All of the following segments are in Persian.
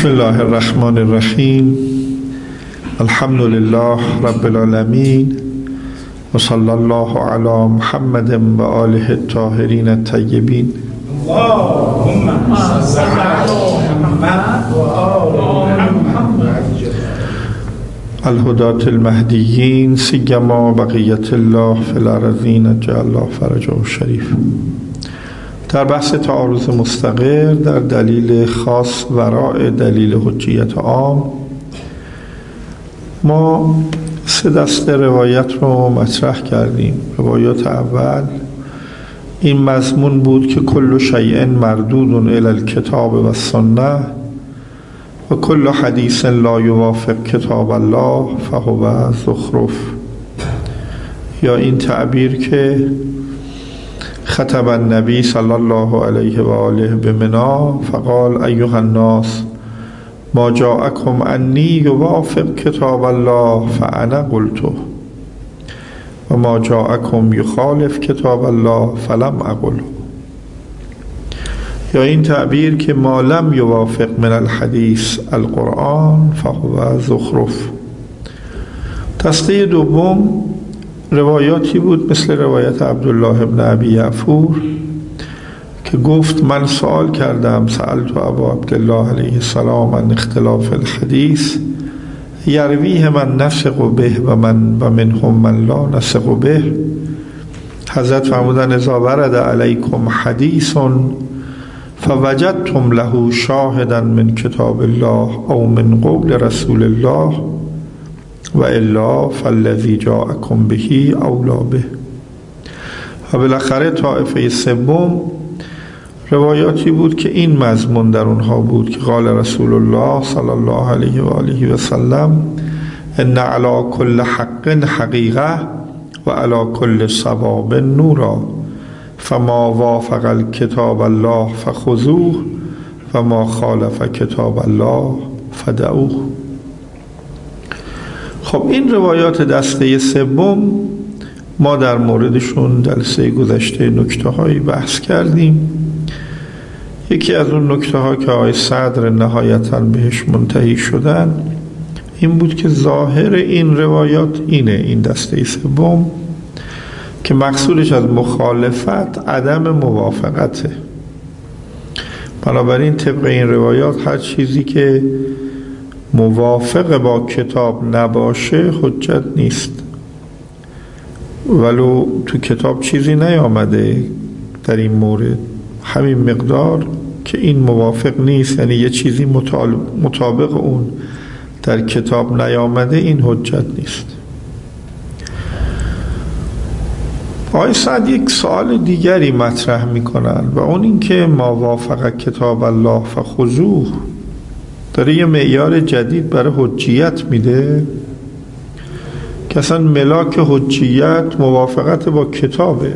بسم الله الرحمن الرحیم. الحمد لله رب العالمین و صلی الله علی محمد و آله الطاهرین الطیبین. اللهم صل علی محمد و آل محمد الهداة المهدیین سیما بقیت الله فی الارضین جعل الله فرجه الشریف. در بحث تعارض مستقر در دلیل خاص وراء دلیل حجیت عام ما 3 دسته روایت رو مطرح کردیم. روایت اول این مضمون بود که کل شیء مردود الی الکتاب و السنه و کل حدیث لا یوافق کتاب الله فهو زخرف، یا این تعبیر که خطب النبی صلی الله علیه و آله بمنا فقال ایها الناس ما جاءکم انی یوافق کتاب الله فانا قلته و ما جاءکم یخالف کتاب الله فلم اقله، یا این تعبیر که ما لم یوافق من الحدیث القرآن فهو زخرف. دسته دوم روایاتی بود مثل روایت عبدالله ابن ابی یعفور که گفت من سوال کردم سألت ابا عبدالله علیه السلام عن اختلاف الحدیث یرویه من نثق به و منهم من لا نثق به. حضرت فرمودن اذا ورد علیکم حدیث فوجدتم له شاهدا من کتاب الله او من قول رسول الله و الا فالذی جاءکم بهی اولا به. و بالاخره طائفه سوم روایاتی بود که این مضمون در اونها بود که قال رسول الله صلی الله علیه و آله و سلم ان علی کل حق حقیقه و علی کل صواب نورا فما وافق الکتاب الله فخذوه و ما خالف کتاب الله فدعوه. خب این روایات دسته سوم ما در موردشون جلسه گذشته نکته هایی بحث کردیم. یکی از اون نکته ها که آقای صدر نهایتاً بهش منتهی شدن این بود که ظاهر این روایات این دسته سوم که مقصودش از مخالفت عدم موافقته. بنابراین طبق این روایات هر چیزی که موافق با کتاب نباشه حجت نیست، ولو تو کتاب چیزی نیامده در این مورد، همین مقدار که این موافق نیست، یعنی یه چیزی مطابق اون در کتاب نیامده، این حجت نیست. آقای سعد یک سوال دیگری مطرح میکنن و اون این که ما وافق کتاب الله فخذوه داره یه معیار جدید برای حجیت میده که اصلا ملاک حجیت موافقت با کتابه،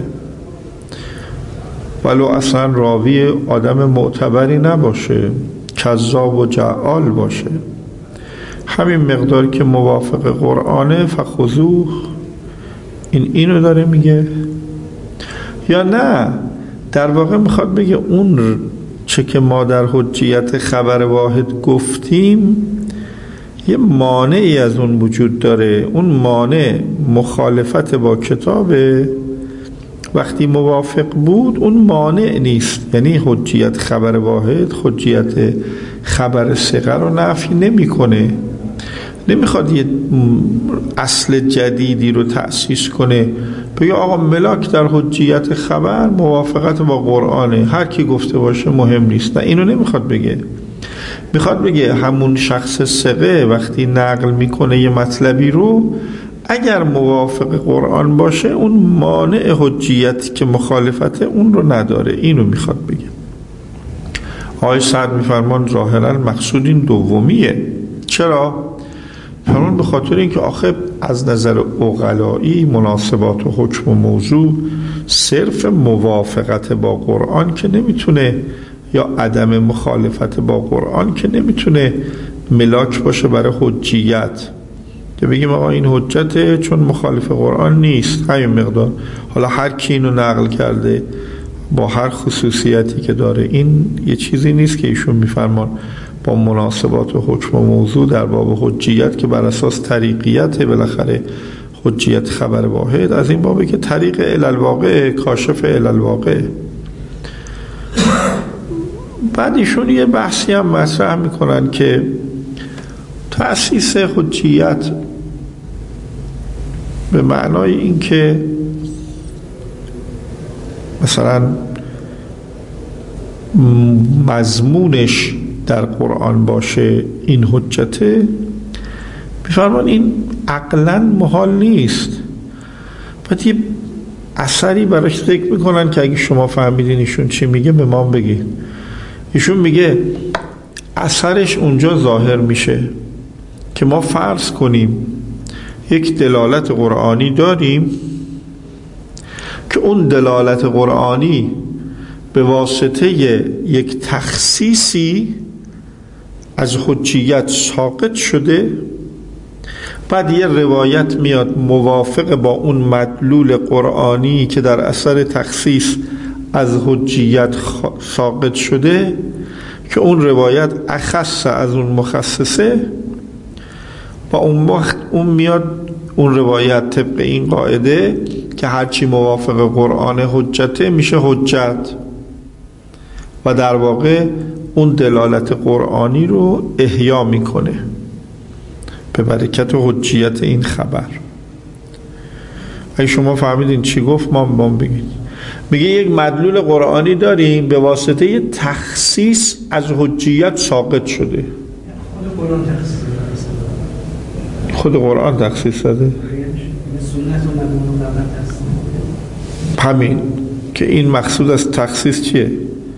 ولو اصلا راوی آدم معتبری نباشه، کذاب و جعال باشه، همین مقدار که موافق قرآنه فخذوه. اینو داره میگه یا نه در واقع میخواد بگه اون چه که ما در حجیت خبر واحد گفتیم یه مانعی از اون وجود داره، اون مانع مخالفت با کتابه، وقتی موافق بود اون مانع نیست، یعنی حجیت خبر واحد حجیت خبر ثقه رو نفی نمیکنه، نمیخواد یه اصل جدیدی رو تأسیس کنه بگه آقا ملاک در حجیت خبر موافقت با قرآنه، هر کی گفته باشه مهم نیست. نه، اینو نمیخواد بگه. میخواد بگه همون شخص ثقه وقتی نقل میکنه یه مطلبی رو اگر موافق قرآن باشه اون مانع حجیتی که مخالفت اون رو نداره، اینو میخواد بگه. آقای سعد میفرمان ظاهرا مقصود این دومیه. چرا؟ فرمان به خاطر اینکه آخه از نظر عقلایی مناسبات و حکم و موضوع صرف موافقت با قرآن که نمیتونه، یا عدم مخالفت با قرآن که نمیتونه ملاک باشه برای حجیت که بگیم آقا این حجته چون مخالف قرآن نیست، همین مقدار. حالا هر کی اینو نقل کرده با هر خصوصیتی که داره، این یه چیزی نیست که ایشون میفرمان با مناسبات و حکم و موضوع در باب حجیت که بر اساس طریقیت بالاخره حجیت خبر واحد، از این بابه که طریق الالواقع کاشف الالواقع. بعد ایشون یه بحثی هم مطرح میکنن که تأسیس حجیت به معنای این که مثلا مضمونش در قرآن باشه این حجته، میفرمان این عقلاً محال نیست. بعد یه اثری براش ذکر میکنن که اگه شما فهمیدین ایشون چی میگه به ما بگید. ایشون میگه اثرش اونجا ظاهر میشه که ما فرض کنیم یک دلالت قرآنی داریم که اون دلالت قرآنی به واسطه یک تخصیصی از حجیت ساقط شده، بعد یه روایت میاد موافق با اون مدلول قرآنی که در اثر تخصیص از حجیت ساقط شده که اون روایت اخص از اون مخصصه، و اون وقت اون میاد اون روایت طبق این قاعده که هرچی موافق قرآن حجته میشه حجت و در واقع اون دلالت قرآنی رو احیا میکنه به برکت و حجیت این خبر. اگه شما فهمیدین چی گفت ما بگید. میگه یک مدلول قرآنی داریم به واسطه تخصیص از حجیت ساقط شده. خود قرآن تخصیص داده. همین که این مقصود از تخصیص چیه؟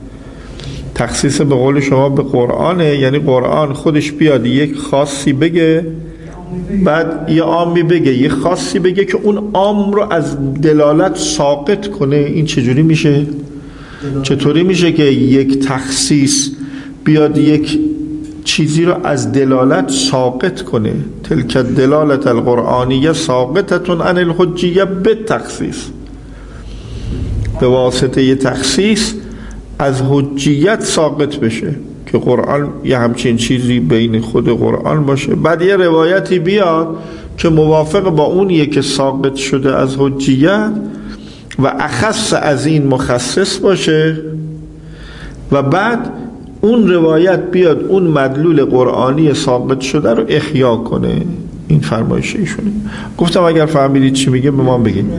تخصیص به قول شما به قرآنه، یعنی قرآن خودش بیاد یک خاصی بگه، بعد یه عامی بگه، یه خاصی بگه که اون عام رو از دلالت ساقط کنه. این چجوری میشه؟ چطوری میشه که یک تخصیص بیاد یک چیزی رو از دلالت ساقط کنه؟ تلک دلالت القرآنیه ساقطتون عن الحجیه به تخصیص، به واسطه یه تخصیص از حجیت ساقط بشه که قرآن یه همچین چیزی بین خود قرآن باشه، بعد یه روایتی بیاد که موافق با اونیه که ساقط شده از حجیت و اخص از این مخصص باشه، و بعد اون روایت بیاد اون مدلول قرآنی ساقط شده رو احیا کنه. این فرمایش ایشونه. گفتم اگر فهمیدید چی میگه به ما بگید.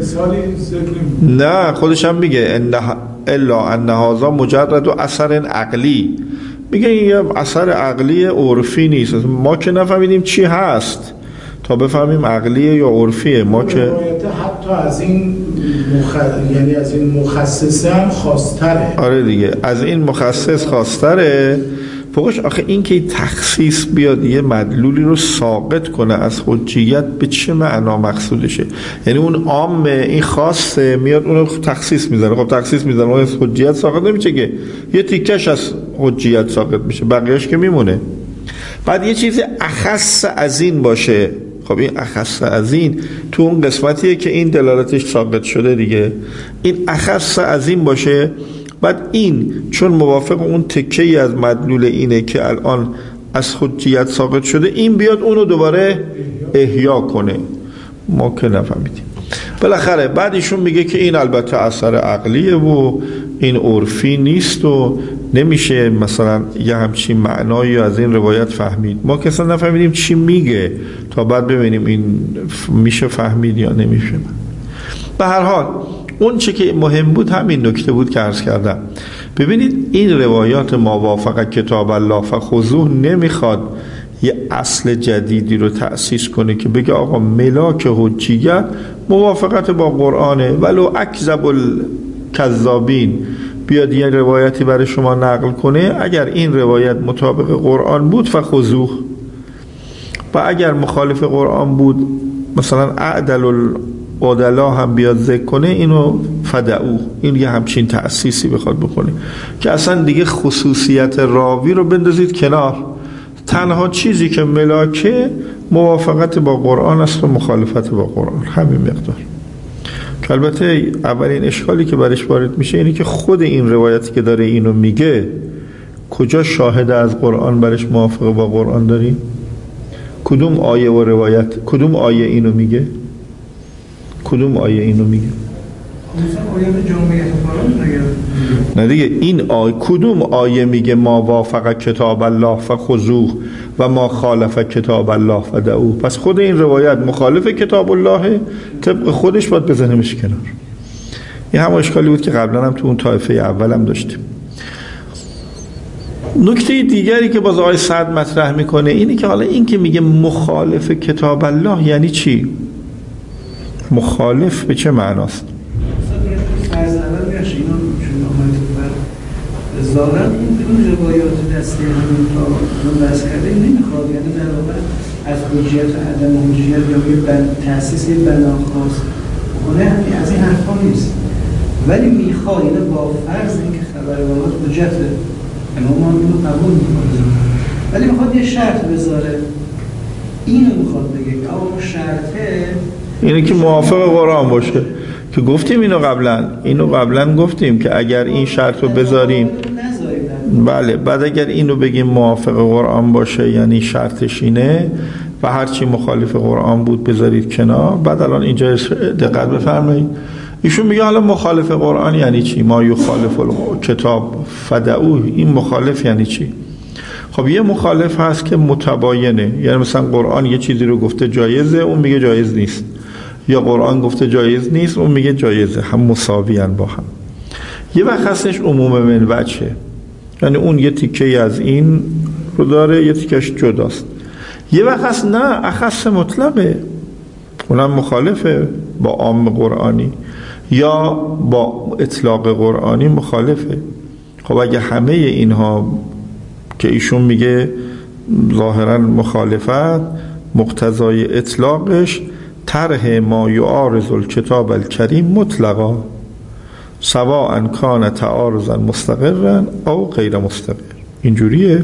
نه خودش هم میگه الا ان هذا مجرد و اثر عقلی. میگه این اثر عقلی عرفی نیست. ما که نفهمیدیم چی هست تا بفهمیم عقلیه یا عرفیه. ما که حتی از این یعنی از این مخصصه هم خاص‌تره. آره دیگه، از این مخصص خاص‌تره. فوقش آخه این که تخصیص بیاد یه مدلولی رو ساقط کنه از حجیت به چه معنا مقصودشه؟ یعنی اون عام این خاصه میاد اون رو تخصیص میزنه. خب تخصیص میزنه اون از حجیت ساقط نمیشه که، یه تیکش از حجیت ساقط میشه، بقیهش که میمونه. بعد یه چیز اخص از این باشه. خب این اخص از این تو اون قسمتیه که این دلالتش ساقط شده دیگه. این اخص از این باشه، بعد این چون موافق اون تکه‌ای از مدلول اینه که الان از حجیت ساقط شده، این بیاد اونو دوباره احیا کنه. ما که نفهمیدیم. بالاخره بعد ایشون میگه که این البته اثر عقلیه و این عرفی نیست و نمیشه مثلا یه همچین معنایی از این روایت فهمید. ما که اصلا نفهمیدیم چی میگه تا بعد ببینیم این میشه فهمید یا نمیشه. به هر حال اون چه که مهم بود همین نکته بود که عرض کردم. ببینید این روایات موافق کتاب الله فخذوه نمیخواد یه اصل جدیدی رو تأسیس کنه که بگه آقا ملاک حجیت موافقت با قرآنه، ولو اکذب الکذابین بیاد یه روایتی برای شما نقل کنه، اگر این روایت مطابق قرآن بود فخذوه، و اگر مخالف قرآن بود مثلا اعدل العدلا هم بیاد ذکر کنه اینو فدعوه. این یه همچین تأسیسی بخواد بکنه که اصلا دیگه خصوصیت راوی رو بندازید کنار، تنها چیزی که ملاکه موافقت با قرآن است و مخالفت با قرآن، همین مقدار. که البته اولین اشکالی که برش وارد میشه اینه که خود این روایتی که داره اینو میگه کجا شاهد از قرآن برش موافقه با قرآن داریم؟ کدوم آیه و روایت، کدوم آیه اینو میگه؟ کدوم آیه اینو میگه؟ نه دیگه، این آیه کدوم آیه میگه ما وافق کتاب الله فخذوه و ما خالف کتاب الله فدعوه؟ پس خود این روایت مخالف کتاب الله، طبق خودش باید بزنیمش کنار. این هم اشکالی بود که قبلا هم تو اون طایفه اولم داشتیم. نکته دیگری که باز آقای سعد مطرح میکنه اینه که حالا این که میگه مخالف کتاب الله یعنی چی؟ مخالف به چه معناست؟ فرض اول میشه اینا چون آمده بر ظاهرا اون روایات دسته همین تا بحث کرده نمیخواد، یعنی در واقع از حجیت و عدم حجیت یا تأسیس بنا خاص کنه از این حرفا نیست، ولی میخواد اینو با فرض اینکه خبر واقعات حجته، یعنی ما اینو قبول میکنیم، ولی میخواد یه شرط بذاره. اینو میخواد بگه که اون شرطه اینه که موافق قرآن باشه، که گفتیم اینو قبلا گفتیم که اگر این شرط رو بذاریم، بله، بعد اگر اینو بگیم موافق قرآن باشه یعنی شرطش اینه و هرچی مخالف قرآن بود بذارید کنار. بعد الان اینجا دقت بفرمایید، ایشون میگه حالا مخالف قرآن یعنی چی؟ ما یخالف کتاب فدعوه، این مخالف یعنی چی؟ خب یه مخالف هست که متباینه، یعنی مثلا قرآن یه چیزی رو گفته جایزه، اون میگه جایز نیست، یا قرآن گفته جایز نیست، اون میگه جایزه، هم مساویان با هم. یه وقت هستش عموم من وجهه، یعنی اون یه تیکه از این رو داره، یه تیکش جداست. یه وقت هست نه، اخص مطلقه، اونم مخالفه با عام قرآنی یا با اطلاق قرآنی مخالفه. خب اگه همه اینها که ایشون میگه ظاهرا مخالفت، مقتضای اطلاقش طرح ما یعارض الکتاب الکریم مطلقا سواء کان تعارضا مستقرا او غیر مستقر، اینجوریه.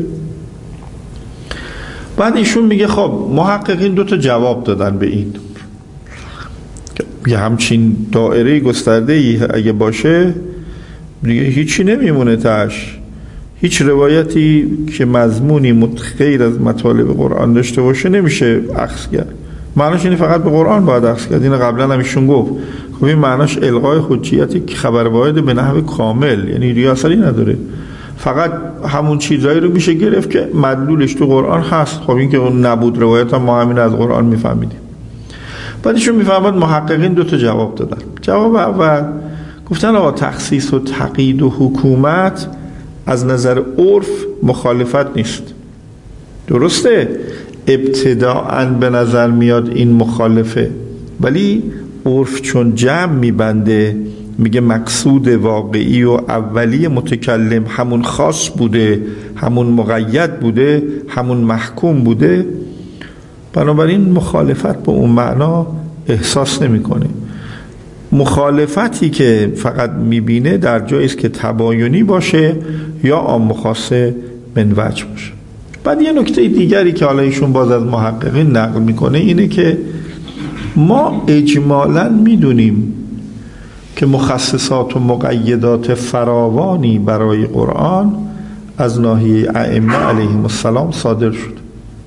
بعد ایشون میگه خب محققین 2 تا جواب دادن به این، یه همچین دایره گسترده ای اگه باشه دیگه هیچی نمیمونه تاش، هیچ روایتی که مضمونی غیر از مطالب قرآن داشته باشه نمیشه اخذ کرد. معناش اینه فقط به قرآن باید اخذ کرد. این قبلا هم ایشون گفت. خب این معناش الغای حجیتی که خبر واحد به نحو کامل، یعنی ریاصلی نداره، فقط همون چیزایی رو میشه گرفت که مدلولش تو قرآن هست. خب این که اون نبود روایت هم ما همین از قرآن میفهمیدیم. بعدشون میفهمد محققین 2 تا جواب دادن. جواب اول گفتن آقا تخصیص و تقیید و حکومت از نظر عرف مخالفت نیست. درسته ابتداءً به نظر میاد این مخالفه، ولی عرف چون جمع میبنده میگه مقصود واقعی و اولی متکلم همون خاص بوده، همون مقید بوده، همون محکوم بوده، بنابراین مخالفت به اون معنا احساس نمیکنه. مخالفتی که فقط میبینه در جایی است که تباینی باشه یا عام خاص من وجه باشه. بعد یه نکته دیگری که حالا ایشون باز از محققین نقل میکنه اینه که ما اجمالاً میدونیم که مخصصات و مقیدات فراوانی برای قرآن از ناحیه ائمه علیهم السلام صادر شد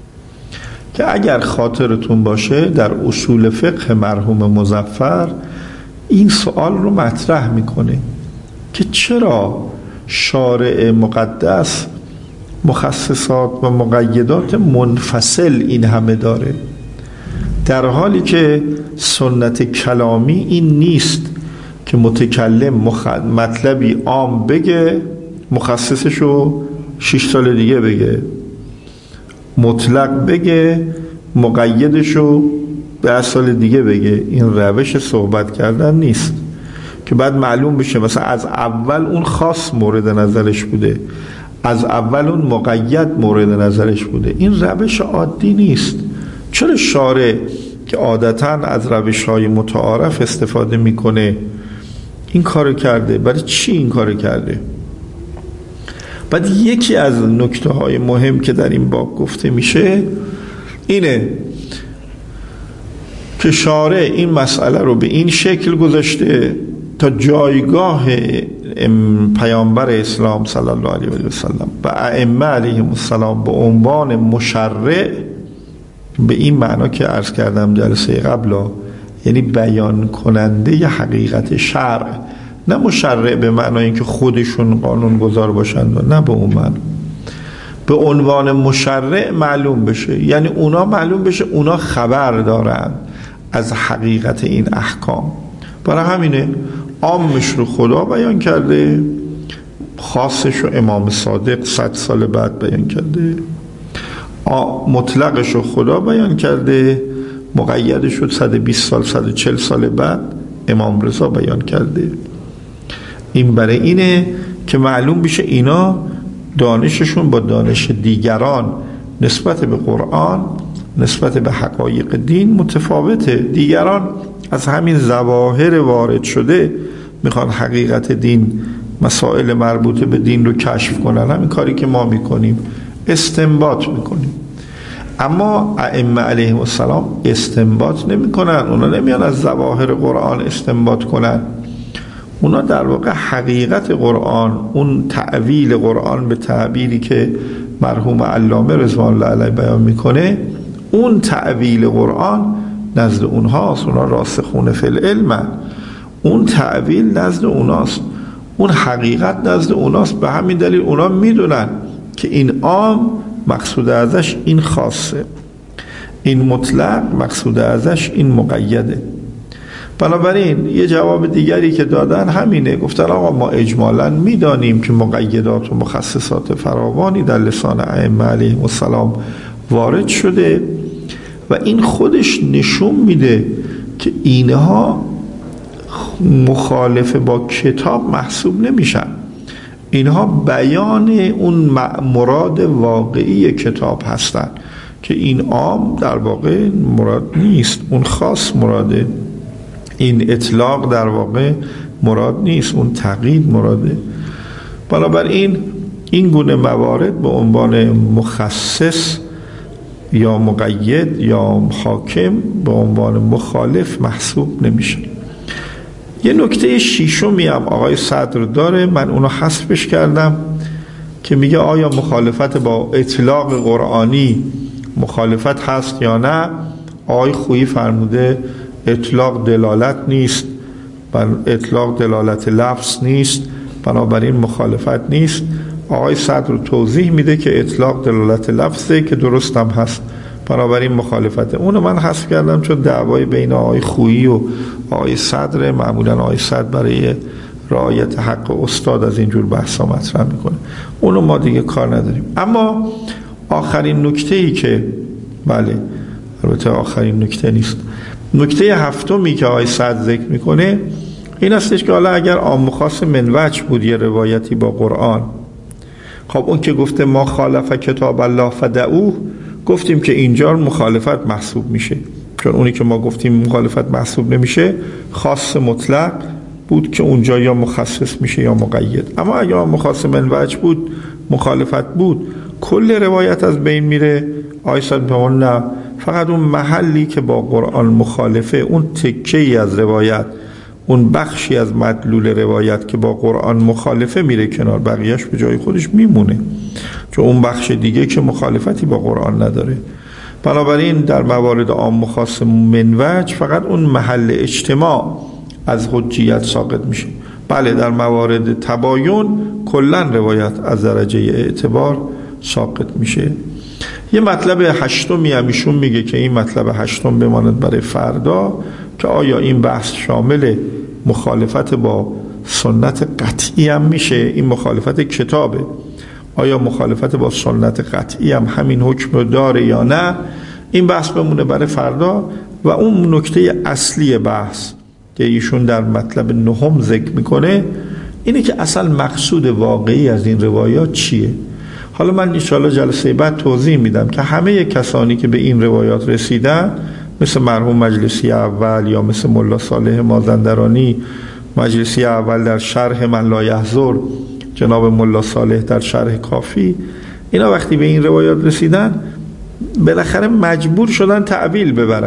که اگر خاطرتون باشه در اصول فقه مرحوم مظفر این سوال رو مطرح میکنه که چرا شارع مقدس مخصصات و مقیدات منفصل این همه داره، در حالی که سنت کلامی این نیست که متکلم مطلبی عام بگه مخصصشو 6 سال دیگه بگه، مطلق بگه مقیدشو 10 سال دیگه بگه. این روش صحبت کردن نیست که بعد معلوم بشه مثلا از اول اون خاص مورد نظرش بوده، از اول اون مقید مورد نظرش بوده. این روش عادی نیست. چرا شارع که عادتاً از روش‌های متعارف استفاده میکنه این کارو کرده؟ برای چی این کارو کرده؟ بعد یکی از نکته‌های مهم که در این باب گفته میشه اینه که شارع این مسئله رو به این شکل گذاشته تا جایگاه پیامبر اسلام صلی الله علیه و سلم و ائمه علیهم السلام به عنوان مشرع، به این معنا که عرض کردم جلسه قبل، یعنی بیان کننده حقیقت شرع، نه مشرع به معنای اینکه خودشون قانون گذار باشند، نه به اون معنی، به عنوان مشرع معلوم بشه، یعنی اونا معلوم بشه اونا خبر دارن از حقیقت این احکام. برای همینه عامش رو خدا بیان کرده، خاصش رو امام صادق 100 سال بعد بیان کرده، مطلقش رو خدا بیان کرده، مقیدش رو 120 سال 140 سال بعد امام رضا بیان کرده. این برای اینه که معلوم بشه اینا دانششون با دانش دیگران نسبت به قرآن، نسبت به حقایق دین متفاوته. دیگران از همین ظواهر وارد شده میخوان حقیقت دین، مسائل مربوطه به دین رو کشف کنن، همین کاری که ما میکنیم، استنباط میکنیم. اما ائمه علیهم السلام استنباط نمیکنن، اونا نمیان از ظواهر قرآن استنباط کنن، اونا در واقع حقیقت قرآن، اون تعویل قرآن به تعبیری که مرحوم علامه رضوان الله علیه بیان میکنه، اون تعویل قرآن نزد اونهاست، اونا راسخون فی العلم، اون تعویل نزد اوناست، اون حقیقت نزد اوناست. به همین دلیل اونا میدونن که این عام مقصود ازش این خاصه، این مطلق مقصود ازش این مقیده. بنابراین یه جواب دیگری که دادن همینه، گفتن آقا ما اجمالاً میدانیم که مقیدات و مخصصات فراوانی در لسان ائمه علیهم السلام وارد شده و این خودش نشون میده که اینها مخالف با کتاب محسوب نمیشن، اینها بیان اون مراد واقعی کتاب هستن که این عام در واقع مراد نیست، اون خاص مراده، این اطلاق در واقع مراد نیست، اون تقیید مراده. بنابراین این گونه موارد به عنوان مخصص یا مقید یا حاکم به عنوان مخالف محسوب نمیشه. یه نکته شیشمی هم آقای صدر داره، من اونو حذفش کردم، که میگه آیا مخالفت با اطلاق قرآنی مخالفت هست یا نه. آقای خویی فرموده اطلاق دلالت نیست، اطلاق دلالت لفظ نیست، بنابراین مخالفت نیست. آقای صدر توضیح میده که اطلاق دلالت لفظه که درست هم هست، بنابراین مخالفته. اونو من حذف کردم چون دعوای بین آقای خویی و آقای صدر، معمولا آقای صدر برای رعایت حق استاد از اینجور بحثا مطرح میکنه، اونو ما دیگه کار نداریم. اما آخرین نکته‌ای که بله البته آخرین نکته نیست، نکته هفتمی که آقای صدر ذکر میکنه این هستش که حالا اگر عام و خاص من وجه بود یه روایتی با قرآن، خب اون که گفته ما خالف کتاب الله فدعوه، گفتیم که اینجا مخالفت محسوب میشه، چون اونی که ما گفتیم مخالفت محسوب نمیشه خاص مطلق بود که اونجا یا مخصص میشه یا مقید. اما اگر مخاص من وجه بود مخالفت بود، کل روایت از بین میره. آیسان به نه، فقط اون محلی که با قرآن مخالفه، اون تکه‌ای از روایت، اون بخشی از مدلول روایت که با قرآن مخالفه میره کنار، بقیهش به جای خودش میمونه، چون اون بخش دیگه که مخالفتی با قرآن نداره. بنابراین در موارد عام و خاص من وجه فقط اون محل اجتماع از حجیت ساقط میشه. بله در موارد تباین کلا روایت از درجه اعتبار ساقط میشه. یه مطلب هشتمی هم ایشون میگه که این مطلب هشتم بماند برای فردا، که آیا این بحث شامل مخالفت با سنت قطعی هم میشه؟ این مخالفت کتابه، آیا مخالفت با سنت قطعی هم همین حکم داره یا نه؟ این بحث بمونه برای فردا. و اون نکته اصلی بحث که ایشون در مطلب نهم ذکر میکنه اینه که اصلا مقصود واقعی از این روایات چیه. حالا من انشاءالله جلسه بعد توضیح میدم که همه کسانی که به این روایات رسیدن، مثل مرحوم مجلسی اول یا مثل ملا صالح مازندرانی مجلسی اول در شرح من لا یحضر، جناب ملا صالح در شرح کافی، اینا وقتی به این روایات رسیدن بالاخره مجبور شدن تعویل ببرن.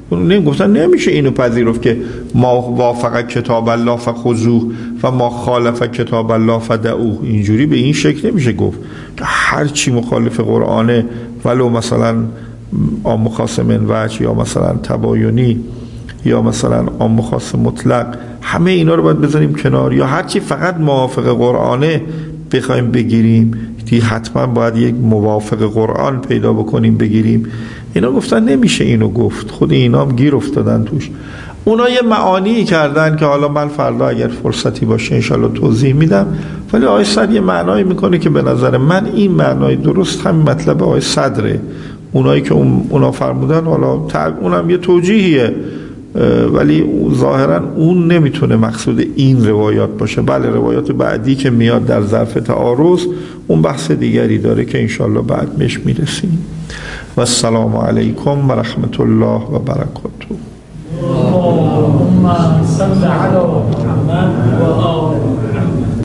گفتن نمیشه اینو پذیرفت که ما وافق کتاب الله فخذوه و ما خالف کتاب الله فدعوه. اینجوری به این شکل نمیشه گفت که هر چی مخالف قرآنه ولو مثلا عام خاص من وجه یا مثلا تباینی یا مثلا عام خاص مطلق، همه اینا رو باید بذاریم کنار، یا هر چی فقط موافق قرآنه بخوایم بگیریم دیگه حتما باید یک موافق قرآن پیدا بکنیم بگیریم. اینا گفتن نمیشه اینو گفت. خود اینا هم گیر افتادن توش. اونا یه معانی کردن که حالا من فردا اگر فرصتی باشه انشالله توضیح میدم، ولی آقای صدر یه معنایی میکنه که به نظر من این معنای درست همین مطلب آقای صدره. اونایی که اونا فرمودن حالا اونم یه توجیهیه، ولی ظاهرا اون نمیتونه مقصود این روایات باشه. بله روایات بعدی که میاد در ظرف تعارض اون بحث دیگری داره که انشالله بعد بهش میرسیم. و السلام علیکم و رحمت الله و برکاته. اللهم صل علی محمد و